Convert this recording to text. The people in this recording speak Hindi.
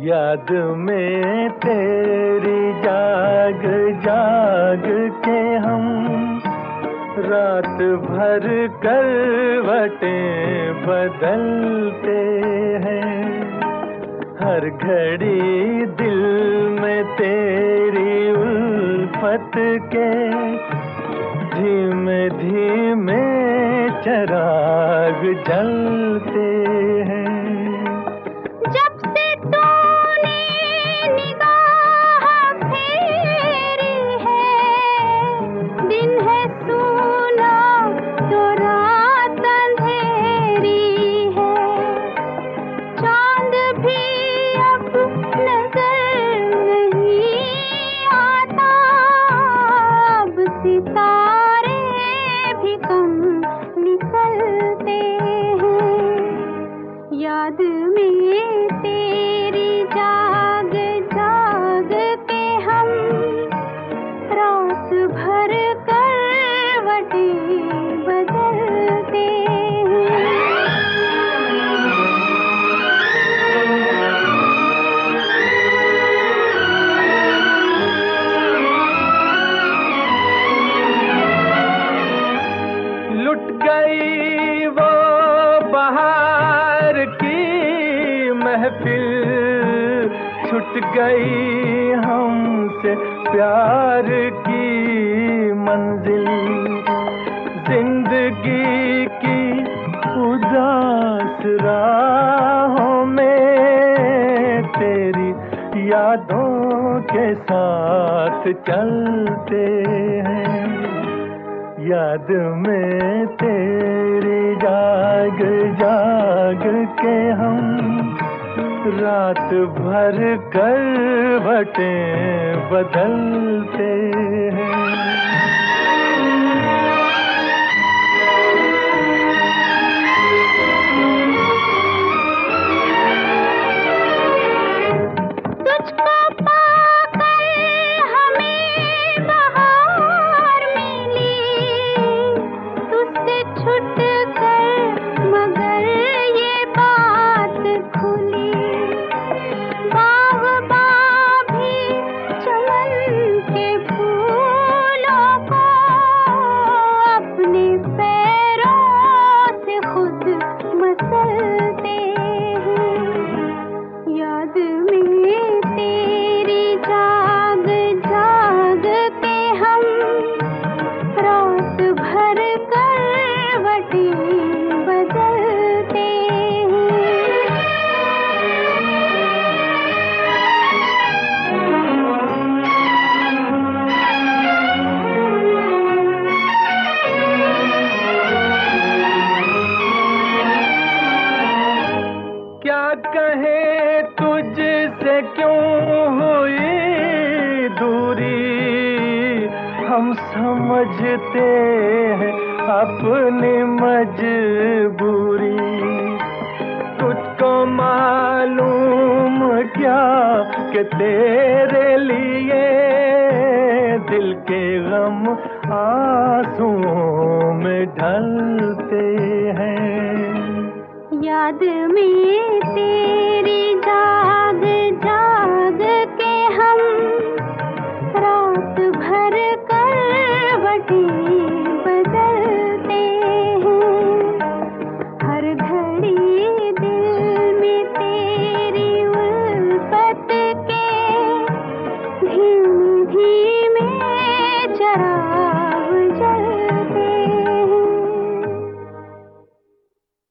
याद में तेरी जाग जाग के हम रात भर करवटें बदलते हैं। हर घड़ी दिल में तेरी उल्फत के धीमे धीमे चिराग जलते हैं। याद में तेरी जाग जाग के हम रात भर करवटें बदलते हैं। लुट गई वो बहार की महफिल, छूट गई हमसे प्यार की मंजिल। जिंदगी की उदास राहों में तेरी यादों के साथ चलते हैं। याद में तेरी जाग जाग के हम रात भर करवटें बदलते हैं। क्या कहें तुझसे क्यों हुई दूरी, हम समझते हैं अपनी मजबूरी। तुझको मालूम क्या कि तेरे लिए दिल के गम आंसुओं में ढलते हैं। याद में